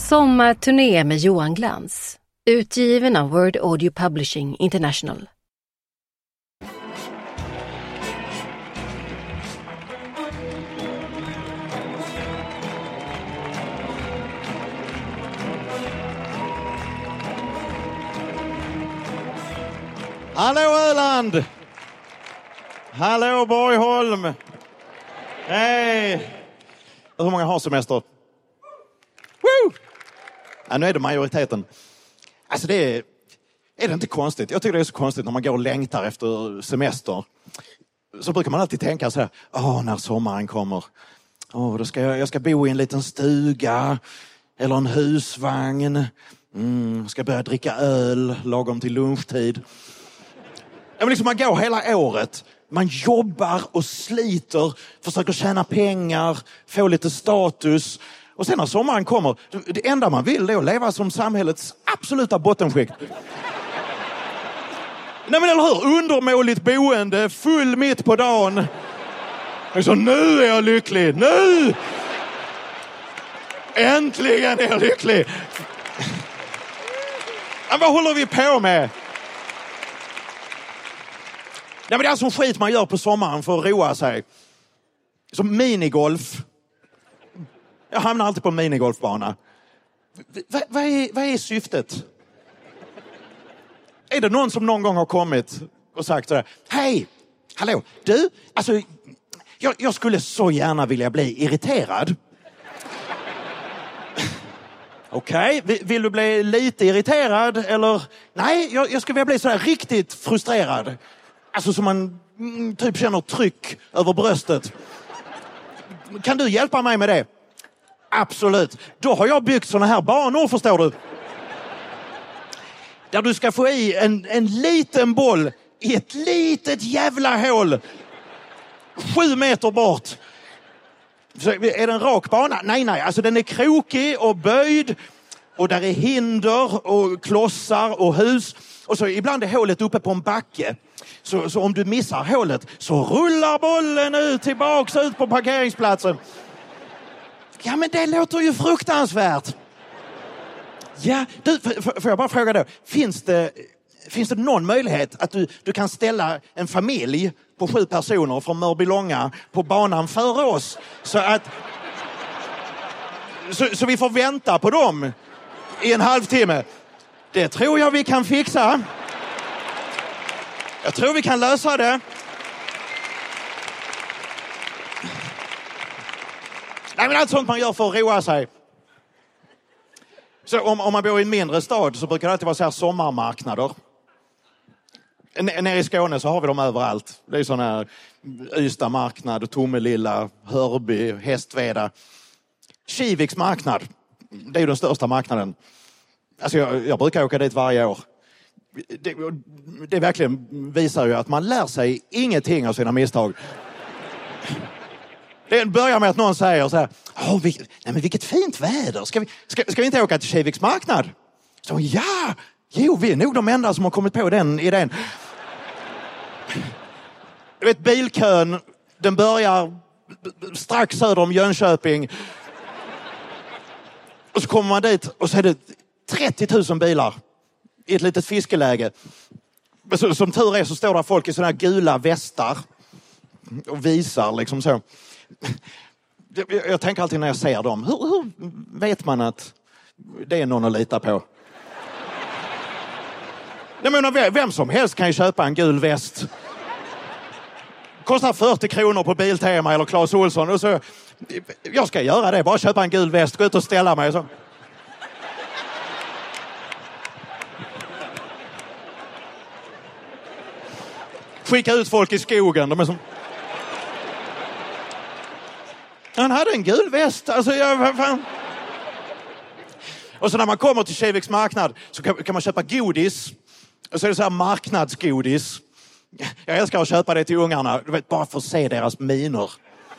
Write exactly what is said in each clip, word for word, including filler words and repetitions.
Sommarturné med Johan Glans. Utgiven av Word Audio Publishing International. Hallå Öland! Hallå Borgholm! Hej! Hur många har semester? Woo! Ja, nu är det majoriteten. Alltså det är, är det inte konstigt. Jag tycker det är så konstigt när man går och längtar efter semester. Så brukar man alltid tänka så här, åh, när sommaren kommer. Åh, då ska jag, jag ska bo i en liten stuga eller en husvagn. Mm, jag ska börja dricka öl lagom till lunchtid. Ja, men liksom man går hela året. Man jobbar och sliter, försöker tjäna pengar, få lite status. Och sen när sommaren kommer, det enda man vill är att leva som samhällets absoluta bottenskikt. Nej men eller hur? Undermåligt boende, full mitt på dagen. Så nu är jag lycklig, nu! Äntligen är jag lycklig! Men vad håller vi på med? Nej men det är sån skit man gör på sommaren för att roa sig. Som minigolf. Jag hamnar alltid på en minigolfbana. V- vad, är, vad är syftet? Är det någon som någon gång har kommit och sagt sådär: hej, hallå, du, alltså jag, jag skulle så gärna vilja bli irriterad. Okej, okay. Vill du bli lite irriterad eller? Nej, jag, jag skulle vilja bli sådär riktigt frustrerad. Alltså som man mm, typ känner tryck över bröstet. Kan du hjälpa mig med det? Absolut. Då har jag byggt såna här banor, förstår du. Där du ska få i en, en liten boll i ett litet jävla hål. Sju meter bort. Så är det en rak bana? Nej, nej. Alltså den är krokig och böjd. Och där är hinder och klossar och hus. Och så ibland är hålet uppe på en backe. Så, så om du missar hålet så rullar bollen ut tillbaks ut på parkeringsplatsen. Ja, men det låter ju fruktansvärt. Ja, du, får jag bara fråga då. Finns det, finns det någon möjlighet att du, du kan ställa en familj på sju personer från Mörbylånga på banan före oss? Så att... Så, så vi får vänta på dem i en halvtimme. Det tror jag vi kan fixa. Jag tror vi kan lösa det. Nej, men allt sånt man gör för att roa sig. Så om, om man bor i en mindre stad så brukar det alltid vara så här sommarmarknader. N- nere i Skåne så har vi dem överallt. Det är såna här Ystad marknad, Tomelilla, Hörby, Hästveda. Kiviks marknad. Det är ju den största marknaden. Alltså jag, jag brukar åka dit varje år. Det, det verkligen visar ju att man lär sig ingenting av sina misstag. Det börjar med att någon säger så här: Åh, vilket, nej men vilket fint väder. Ska vi, ska, ska vi inte åka till Kiviks marknad? Så ja, jo, vi är nog de enda som har kommit på den idén. Du vet, bilkön, den börjar strax söder om Jönköping. Och så kommer man dit och så är det trettio tusen bilar i ett litet fiskeläge. Så, som tur är så står där folk i såna här gula västar och visar liksom så. Jag, jag tänker alltid när jag ser dem, hur, hur vet man att det är någon att lita på? Jag menar, vem som helst kan ju köpa en gul väst. Kostar fyrtio kronor på Biltema eller Clas Ohlson. Och så, jag ska göra det, bara köpa en gul väst, gå ut och ställa mig. Så. Skicka ut folk i skogen. De är som... Han hade en gul väst. Alltså, jag, vad fan. Och så när man kommer till Kiviks marknad så kan, kan man köpa godis. Och så är det så här marknadsgodis. Jag älskar att köpa det till ungarna. Du vet, bara för att se deras miner.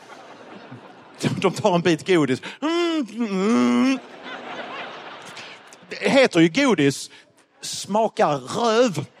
De tar en bit godis. Mm, mm. Det heter ju godis. Smakar röv.